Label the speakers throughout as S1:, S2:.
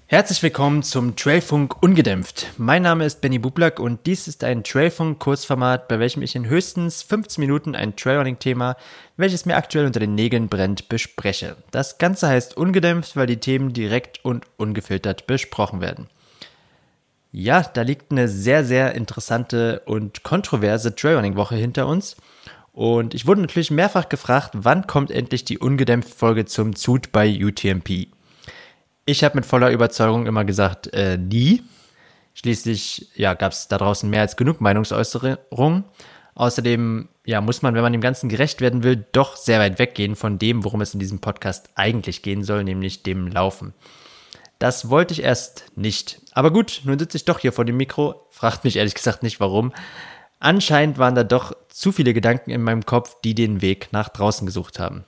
S1: Herzlich willkommen zum Trailfunk Ungedämpft. Mein Name ist Benny Bublak und dies ist ein Trailfunk-Kurzformat, bei welchem ich in höchstens 15 Minuten ein Trailrunning-Thema, welches mir aktuell unter den Nägeln brennt, bespreche. Das Ganze heißt ungedämpft, weil die Themen direkt und ungefiltert besprochen werden. Ja, da liegt eine sehr, sehr interessante und kontroverse Trailrunning-Woche hinter uns. Und ich wurde natürlich mehrfach gefragt, wann kommt endlich die Ungedämpft-Folge zum Zut bei UTMP? Ich habe mit voller Überzeugung immer gesagt, nie. Schließlich gab es da draußen mehr als genug Meinungsäußerungen. Außerdem muss man, wenn man dem Ganzen gerecht werden will, doch sehr weit weggehen von dem, worum es in diesem Podcast eigentlich gehen soll, nämlich dem Laufen. Das wollte ich erst nicht. Aber gut, nun sitze ich doch hier vor dem Mikro, fragt mich ehrlich gesagt nicht warum. Anscheinend waren da doch zu viele Gedanken in meinem Kopf, die den Weg nach draußen gesucht haben.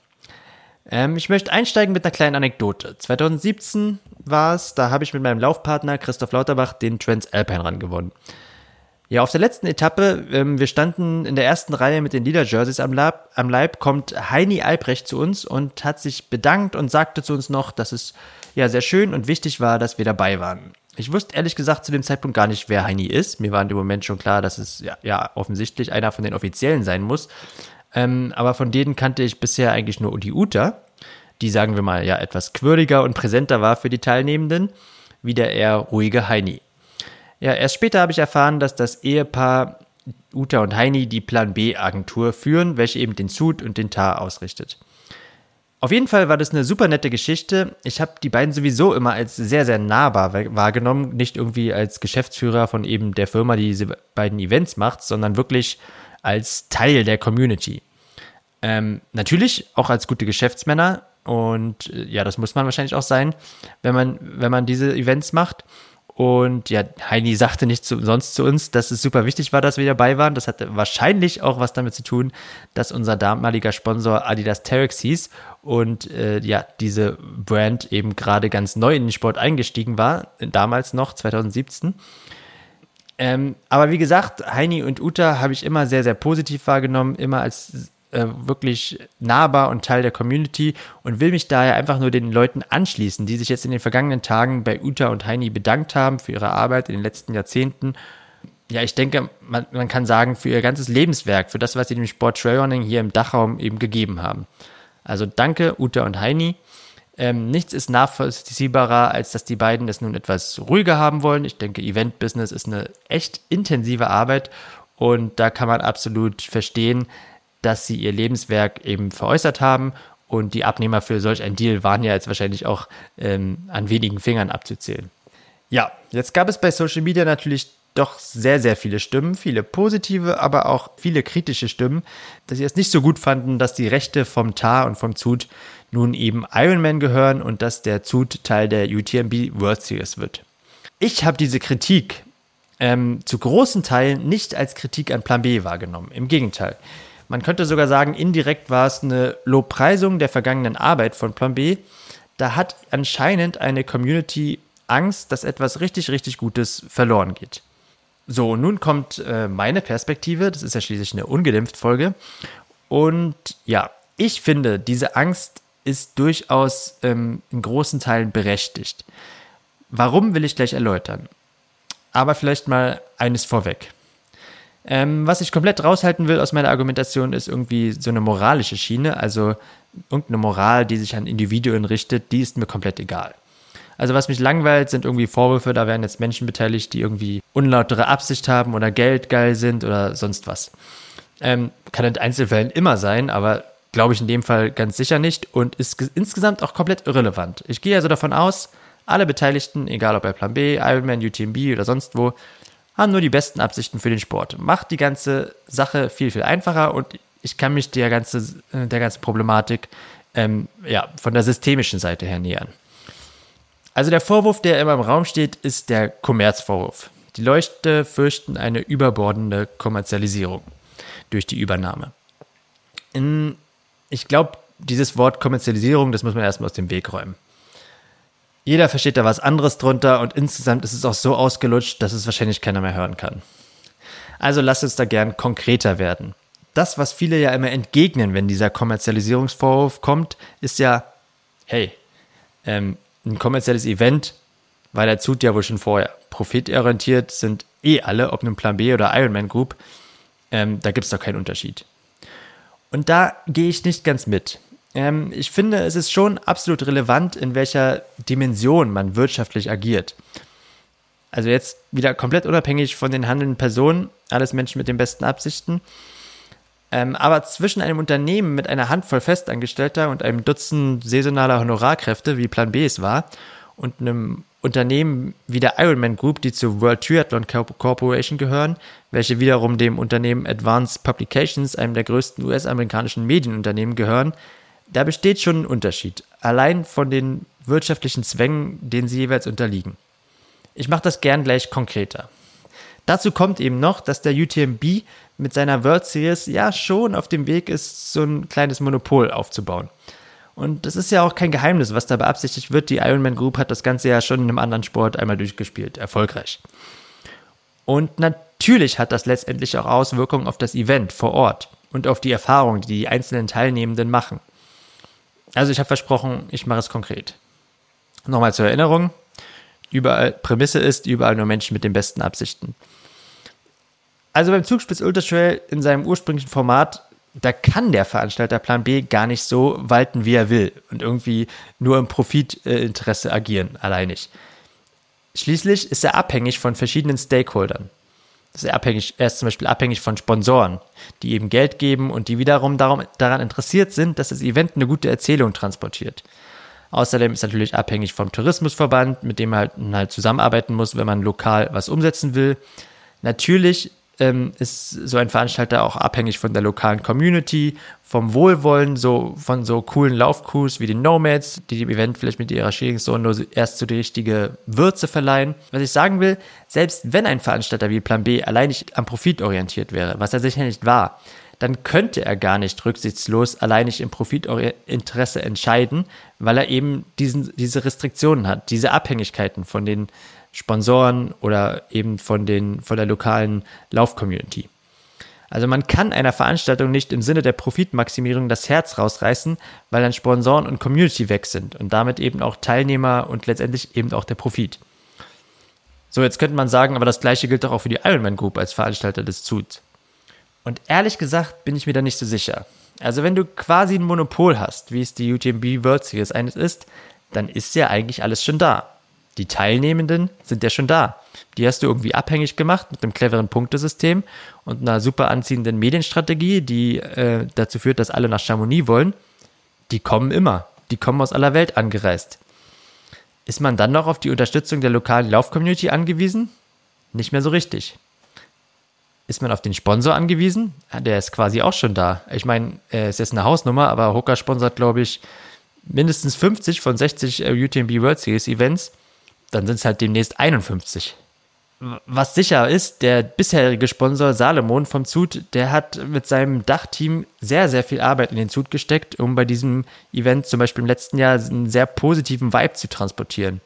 S1: Ich möchte einsteigen mit einer kleinen Anekdote. 2017 war es, da habe ich mit meinem Laufpartner Christoph Lauterbach den Transalpine Run gewonnen. Ja, auf der letzten Etappe, wir standen in der ersten Reihe mit den Leader-Jerseys am Leib, kommt Heini Albrecht zu uns und hat sich bedankt und sagte zu uns noch, dass es sehr schön und wichtig war, dass wir dabei waren. Ich wusste ehrlich gesagt zu dem Zeitpunkt gar nicht, wer Heini ist. Mir war in dem Moment schon klar, dass es offensichtlich einer von den Offiziellen sein muss. Aber von denen kannte ich bisher eigentlich nur die Uta, die, sagen wir mal, etwas quirliger und präsenter war für die Teilnehmenden, wie der eher ruhige Heini. Ja, erst später habe ich erfahren, dass das Ehepaar Uta und Heini die Plan B-Agentur führen, welche eben den Zut und den TAR ausrichtet. Auf jeden Fall war das eine super nette Geschichte. Ich habe die beiden sowieso immer als sehr, sehr nahbar wahrgenommen, nicht irgendwie als Geschäftsführer von eben der Firma, die diese beiden Events macht, sondern wirklich als Teil der Community. Natürlich auch als gute Geschäftsmänner und das muss man wahrscheinlich auch sein, wenn man diese Events macht. Und Heini sagte nicht umsonst zu uns, dass es super wichtig war, dass wir dabei waren. Das hatte wahrscheinlich auch was damit zu tun, dass unser damaliger Sponsor Adidas Terex hieß und diese Brand eben gerade ganz neu in den Sport eingestiegen war, damals noch, 2017. Aber wie gesagt, Heini und Uta habe ich immer sehr, sehr positiv wahrgenommen, immer als wirklich nahbar und Teil der Community und will mich daher einfach nur den Leuten anschließen, die sich jetzt in den vergangenen Tagen bei Uta und Heini bedankt haben für ihre Arbeit in den letzten Jahrzehnten. Ja, ich denke, man kann sagen, für ihr ganzes Lebenswerk, für das, was sie dem Sport Trailrunning hier im Dachraum eben gegeben haben. Also danke, Uta und Heini. Nichts ist nachvollziehbarer, als dass die beiden es nun etwas ruhiger haben wollen. Ich denke, Event-Business ist eine echt intensive Arbeit und da kann man absolut verstehen, dass sie ihr Lebenswerk eben veräußert haben und die Abnehmer für solch ein Deal waren ja jetzt wahrscheinlich auch an wenigen Fingern abzuzählen. Ja, jetzt gab es bei Social Media natürlich doch sehr, sehr viele Stimmen, viele positive, aber auch viele kritische Stimmen, dass sie es nicht so gut fanden, dass die Rechte vom TAR und vom Zut nun eben Ironman gehören und dass der Zut Teil der UTMB World Series wird. Ich habe diese Kritik zu großen Teilen nicht als Kritik an Plan B wahrgenommen. Im Gegenteil. Man könnte sogar sagen, indirekt war es eine Lobpreisung der vergangenen Arbeit von Plan B. Da hat anscheinend eine Community Angst, dass etwas richtig, richtig Gutes verloren geht. So, nun kommt meine Perspektive. Das ist ja schließlich eine Ungedämpft-Folge. Und ich finde, diese Angst ist durchaus in großen Teilen berechtigt. Warum, will ich gleich erläutern. Aber vielleicht mal eines vorweg. Was ich komplett raushalten will aus meiner Argumentation, ist irgendwie so eine moralische Schiene, also irgendeine Moral, die sich an Individuen richtet, die ist mir komplett egal. Also was mich langweilt, sind irgendwie Vorwürfe, da werden jetzt Menschen beteiligt, die irgendwie unlautere Absicht haben oder geldgeil sind oder sonst was. Kann in Einzelfällen immer sein, aber glaube ich in dem Fall ganz sicher nicht und ist insgesamt auch komplett irrelevant. Ich gehe also davon aus, alle Beteiligten, egal ob bei Plan B, Ironman, UTMB oder sonst wo, haben nur die besten Absichten für den Sport. Macht die ganze Sache viel, viel einfacher und ich kann mich der ganzen Problematik von der systemischen Seite her nähern. Also der Vorwurf, der immer im Raum steht, ist der Kommerzvorwurf. Die Leute fürchten eine überbordende Kommerzialisierung durch die Übernahme. Ich glaube, dieses Wort Kommerzialisierung, das muss man erstmal aus dem Weg räumen. Jeder versteht da was anderes drunter und insgesamt ist es auch so ausgelutscht, dass es wahrscheinlich keiner mehr hören kann. Also lasst uns da gern konkreter werden. Das, was viele ja immer entgegnen, wenn dieser Kommerzialisierungsvorwurf kommt, ist ja, hey, ein kommerzielles Event War der Zut ja wohl schon vorher. Profitorientiert sind alle, ob nun Plan B oder Ironman Group. Da gibt es doch keinen Unterschied. Und da gehe ich nicht ganz mit. Ich finde, es ist schon absolut relevant, in welcher Dimension man wirtschaftlich agiert. Also jetzt wieder komplett unabhängig von den handelnden Personen, alles Menschen mit den besten Absichten. Aber zwischen einem Unternehmen mit einer Handvoll Festangestellter und einem Dutzend saisonaler Honorarkräfte, wie Plan B es war, und einem Unternehmen wie der Ironman Group, die zur World Triathlon Corporation gehören, welche wiederum dem Unternehmen Advanced Publications, einem der größten US-amerikanischen Medienunternehmen, gehören, da besteht schon ein Unterschied, allein von den wirtschaftlichen Zwängen, denen sie jeweils unterliegen. Ich mache das gern gleich konkreter. Dazu kommt eben noch, dass der UTMB mit seiner World Series ja schon auf dem Weg ist, so ein kleines Monopol aufzubauen. Und das ist ja auch kein Geheimnis, was da beabsichtigt wird. Die Ironman Group hat das Ganze ja schon in einem anderen Sport einmal durchgespielt, erfolgreich. Und natürlich hat das letztendlich auch Auswirkungen auf das Event vor Ort und auf die Erfahrungen, die die einzelnen Teilnehmenden machen. Also ich habe versprochen, ich mache es konkret. Nochmal zur Erinnerung, Prämisse ist, überall nur Menschen mit den besten Absichten. Also beim Zugspitz Ultra Trail in seinem ursprünglichen Format, da kann der Veranstalter Plan B gar nicht so walten, wie er will und irgendwie nur im Profitinteresse agieren, alleinig. Schließlich ist er abhängig von verschiedenen Stakeholdern. Er ist zum Beispiel abhängig von Sponsoren, die eben Geld geben und die wiederum daran interessiert sind, dass das Event eine gute Erzählung transportiert. Außerdem ist er natürlich abhängig vom Tourismusverband, mit dem er halt zusammenarbeiten muss, wenn man lokal was umsetzen will. Natürlich ist so ein Veranstalter auch abhängig von der lokalen Community, vom Wohlwollen, von so coolen Laufcrews wie den Nomads, die dem Event vielleicht mit ihrer Sharing-Zone nur erst so die richtige Würze verleihen. Was ich sagen will, selbst wenn ein Veranstalter wie Plan B allein nicht am Profit orientiert wäre, was er sicher nicht war, dann könnte er gar nicht rücksichtslos alleinig im Profitinteresse entscheiden, weil er eben diese Restriktionen hat, diese Abhängigkeiten von den Sponsoren oder eben von der lokalen Lauf-Community. Also man kann einer Veranstaltung nicht im Sinne der Profitmaximierung das Herz rausreißen, weil dann Sponsoren und Community weg sind und damit eben auch Teilnehmer und letztendlich eben auch der Profit. So, jetzt könnte man sagen, aber das Gleiche gilt doch auch für die Ironman Group als Veranstalter des Zuts. Und ehrlich gesagt bin ich mir da nicht so sicher. Also wenn du quasi ein Monopol hast, wie es die UTMB World Series eines ist, dann ist ja eigentlich alles schon da. Die Teilnehmenden sind ja schon da. Die hast du irgendwie abhängig gemacht mit einem cleveren Punktesystem und einer super anziehenden Medienstrategie, die dazu führt, dass alle nach Chamonix wollen. Die kommen immer. Die kommen aus aller Welt angereist. Ist man dann noch auf die Unterstützung der lokalen Lauf-Community angewiesen? Nicht mehr so richtig. Ist man auf den Sponsor angewiesen? Der ist quasi auch schon da. Ich meine, es ist jetzt eine Hausnummer, aber Hoka sponsert, glaube ich, mindestens 50 von 60 UTMB World Series Events. Dann sind es halt demnächst 51. Was sicher ist, der bisherige Sponsor Salomon vom Zut, der hat mit seinem Dachteam sehr, sehr viel Arbeit in den Zut gesteckt, um bei diesem Event zum Beispiel im letzten Jahr einen sehr positiven Vibe zu transportieren.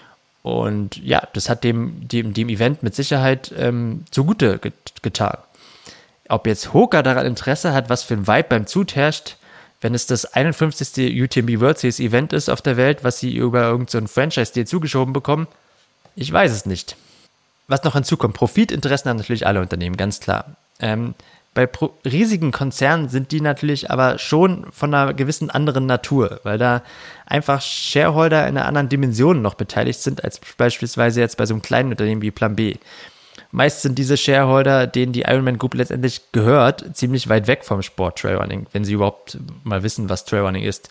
S1: Und ja, das hat dem Event mit Sicherheit zugute getan. Ob jetzt Hoka daran Interesse hat, was für ein Vibe beim Zut herrscht, wenn es das 51. UTMB World Series Event ist auf der Welt, was sie über irgendeinen Franchise-Deal zugeschoben bekommen, ich weiß es nicht. Was noch hinzukommt, Profitinteressen haben natürlich alle Unternehmen, ganz klar. Bei riesigen Konzernen sind die natürlich aber schon von einer gewissen anderen Natur, weil da einfach Shareholder in einer anderen Dimension noch beteiligt sind, als beispielsweise jetzt bei so einem kleinen Unternehmen wie Plan B. Meist sind diese Shareholder, denen die Ironman Group letztendlich gehört, ziemlich weit weg vom Sport Trailrunning, wenn sie überhaupt mal wissen, was Trailrunning ist.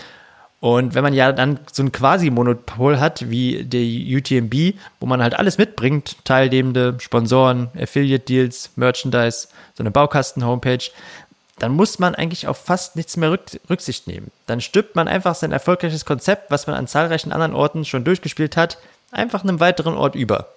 S1: Und wenn man ja dann so ein Quasi-Monopol hat, wie die UTMB, wo man halt alles mitbringt, Teilnehmende, Sponsoren, Affiliate-Deals, Merchandise, so eine Baukasten-Homepage, dann muss man eigentlich auf fast nichts mehr Rücksicht nehmen. Dann stülpt man einfach sein erfolgreiches Konzept, was man an zahlreichen anderen Orten schon durchgespielt hat, einfach einem weiteren Ort über.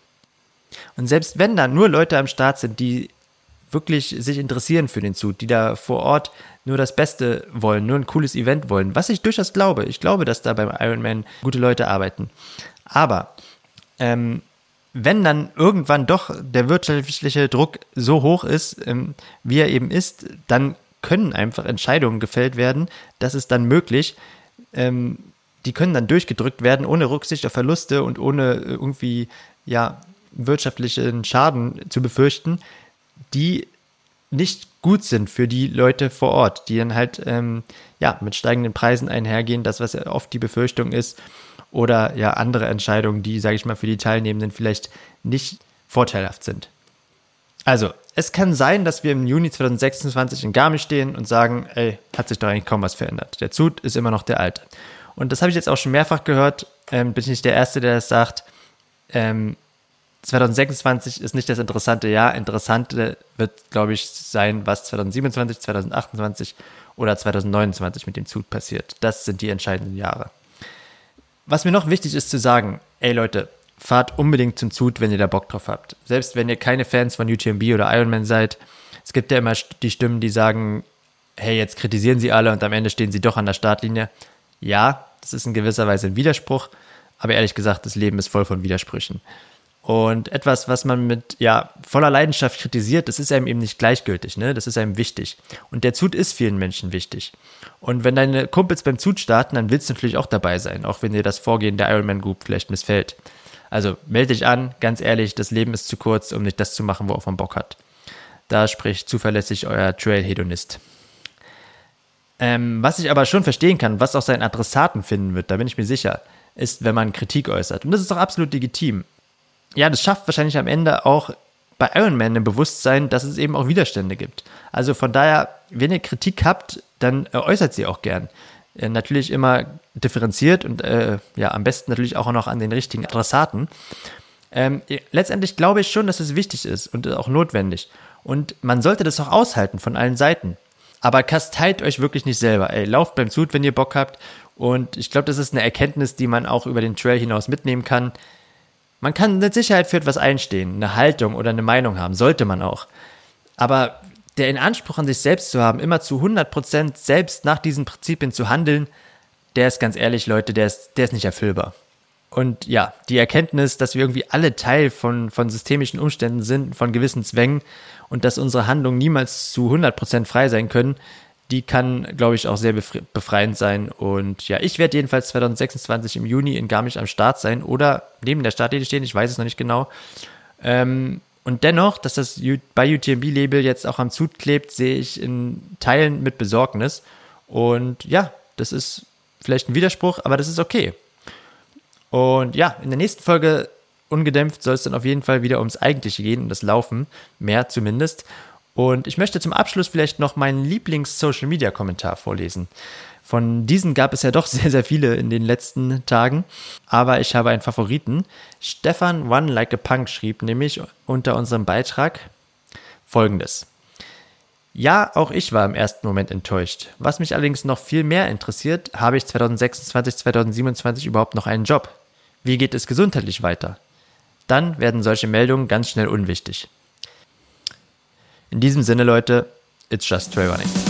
S1: Und selbst wenn da nur Leute am Start sind, die wirklich sich interessieren für den Zut, die da vor Ort nur das Beste wollen, nur ein cooles Event wollen, was ich durchaus glaube. Ich glaube, dass da beim Ironman gute Leute arbeiten. Aber wenn dann irgendwann doch der wirtschaftliche Druck so hoch ist, wie er eben ist, dann können einfach Entscheidungen gefällt werden. Das ist dann möglich, die können dann durchgedrückt werden, ohne Rücksicht auf Verluste und ohne irgendwie, wirtschaftlichen Schaden zu befürchten, die nicht gut sind für die Leute vor Ort, die dann halt, mit steigenden Preisen einhergehen, das, was ja oft die Befürchtung ist, oder andere Entscheidungen, die, sage ich mal, für die Teilnehmenden vielleicht nicht vorteilhaft sind. Also, es kann sein, dass wir im Juni 2026 in Garmisch stehen und sagen, hat sich doch eigentlich kaum was verändert. Der Zug ist immer noch der alte. Und das habe ich jetzt auch schon mehrfach gehört, bin ich nicht der Erste, der das sagt. 2026 ist nicht das interessante Jahr. Interessante wird, glaube ich, sein, was 2027, 2028 oder 2029 mit dem Zug passiert. Das sind die entscheidenden Jahre. Was mir noch wichtig ist zu sagen, Leute, fahrt unbedingt zum Zug, wenn ihr da Bock drauf habt. Selbst wenn ihr keine Fans von UTMB oder Ironman seid. Es gibt ja immer die Stimmen, die sagen, hey, jetzt kritisieren sie alle und am Ende stehen sie doch an der Startlinie. Ja, das ist in gewisser Weise ein Widerspruch, aber ehrlich gesagt, das Leben ist voll von Widersprüchen. Und etwas, was man mit voller Leidenschaft kritisiert, das ist einem eben nicht gleichgültig, ne? Das ist einem wichtig. Und der Zug ist vielen Menschen wichtig. Und wenn deine Kumpels beim Zug starten, dann willst du natürlich auch dabei sein, auch wenn dir das Vorgehen der Ironman Group vielleicht missfällt. Also melde dich an, ganz ehrlich, das Leben ist zu kurz, um nicht das zu machen, worauf man Bock hat. Da spricht zuverlässig euer Trailhedonist. Was ich aber schon verstehen kann, was auch seinen Adressaten finden wird, da bin ich mir sicher, ist, wenn man Kritik äußert. Und das ist doch absolut legitim. Ja, das schafft wahrscheinlich am Ende auch bei Ironman ein Bewusstsein, dass es eben auch Widerstände gibt. Also von daher, wenn ihr Kritik habt, dann äußert sie auch gern. Natürlich immer differenziert und am besten natürlich auch noch an den richtigen Adressaten. Letztendlich glaube ich schon, dass es wichtig ist und auch notwendig. Und man sollte das auch aushalten von allen Seiten. Aber kasteilt euch wirklich nicht selber. Lauft beim Zug, wenn ihr Bock habt. Und ich glaube, das ist eine Erkenntnis, die man auch über den Trail hinaus mitnehmen kann. Man kann mit Sicherheit für etwas einstehen, eine Haltung oder eine Meinung haben, sollte man auch. Aber der in Anspruch an sich selbst zu haben, immer zu 100% selbst nach diesen Prinzipien zu handeln, der ist ganz ehrlich, Leute, der ist nicht erfüllbar. Und ja, die Erkenntnis, dass wir irgendwie alle Teil von systemischen Umständen sind, von gewissen Zwängen und dass unsere Handlungen niemals zu 100% frei sein können, die kann, glaube ich, auch sehr befreiend sein. Und ja, ich werde jedenfalls 2026 im Juni in Garmisch am Start sein oder neben der Startlinie stehen, ich weiß es noch nicht genau. Und dennoch, dass das bei UTMB-Label jetzt auch am Zug klebt, sehe ich in Teilen mit Besorgnis. Und ja, das ist vielleicht ein Widerspruch, aber das ist okay. Und ja, in der nächsten Folge ungedämpft soll es dann auf jeden Fall wieder ums Eigentliche gehen, um das Laufen, mehr zumindest. Und ich möchte zum Abschluss vielleicht noch meinen Lieblings-Social-Media-Kommentar vorlesen. Von diesen gab es ja doch sehr, sehr viele in den letzten Tagen, aber ich habe einen Favoriten. Stefan One Like a Punk schrieb nämlich unter unserem Beitrag Folgendes. Ja, auch ich war im ersten Moment enttäuscht. Was mich allerdings noch viel mehr interessiert, habe ich 2026, 2027 überhaupt noch einen Job? Wie geht es gesundheitlich weiter? Dann werden solche Meldungen ganz schnell unwichtig. In diesem Sinne, Leute, it's just trail running.